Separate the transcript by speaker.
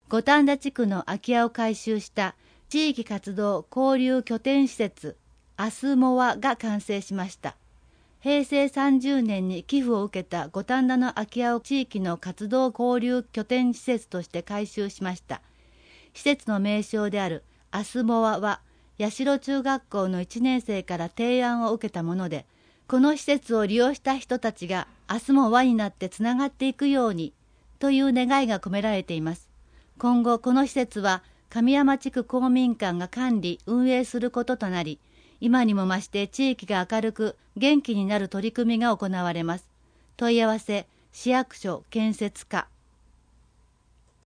Speaker 1: 五反田地区の空き家を改修した地域活動交流拠点施設アスモアが完成しました。平成30年に寄付を受けた五反田の空き家を地域の活動交流拠点施設として改修しました。施設の名称であるアスモアは八代中学校の1年生から提案を受けたもので、この施設を利用した人たちが明日も輪になってつながっていくようにという願いが込められています。今後この施設は神山地区公民館が管理運営することとなり、今にも増して地域が明るく元気になる取り組みが行われます。問い合わせ市役所建設課